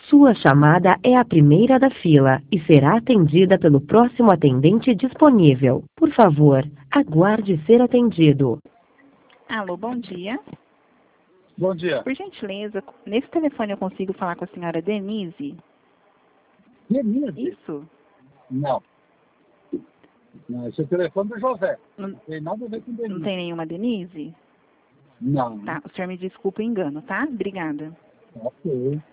Sua chamada é a primeira da fila e será atendida pelo próximo atendente disponível. Por favor, aguarde ser atendido. Alô, bom dia. Bom dia. Por gentileza, nesse telefone eu consigo falar com a senhora Denise? Denise? Isso. Não. Não, esse é o telefone do José. Não, Não tem nada a ver com Denise. não tem nenhuma Denise? Não. Tá, o senhor me desculpa o engano, tá? Obrigada. Ok.